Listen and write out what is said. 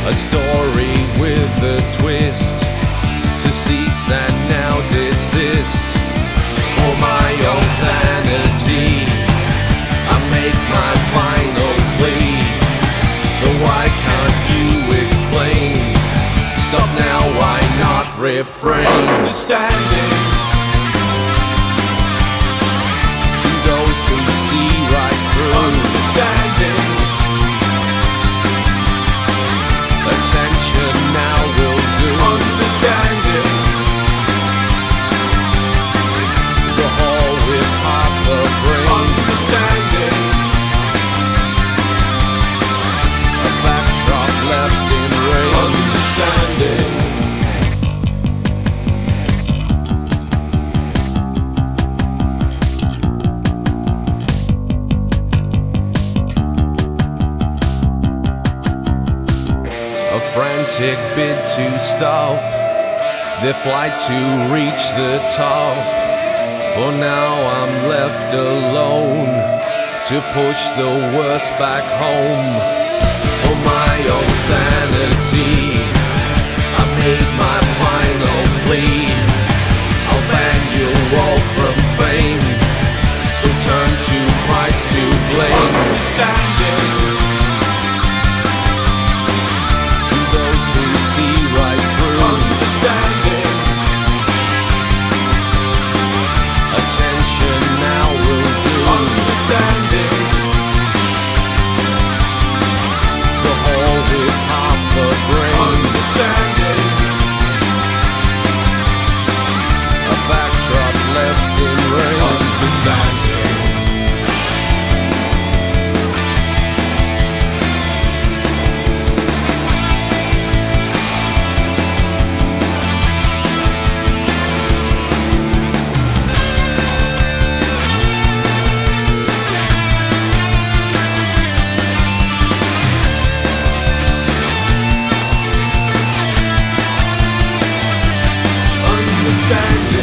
A story with a twist, to cease and now desist. For my own sanity, I make my final plea. So why can't you explain? Stop now, why not refrain? Understanding to those who see right through. Understanding, attention now will do. Understanding, the whole with half a brain. Understanding, a backdrop left in rain. Understanding, a frantic bid to stop their flight to reach the top. For now I'm left alone to push the worst back home. For my own sanity, I made my final plea. I'll ban you all from fame, so turn to Christ to blame. Understanding to those who see right through. Understanding, attention now will do. Understanding, the whole with half a brain. Understanding, a backdrop left in rain. Understanding, understanding.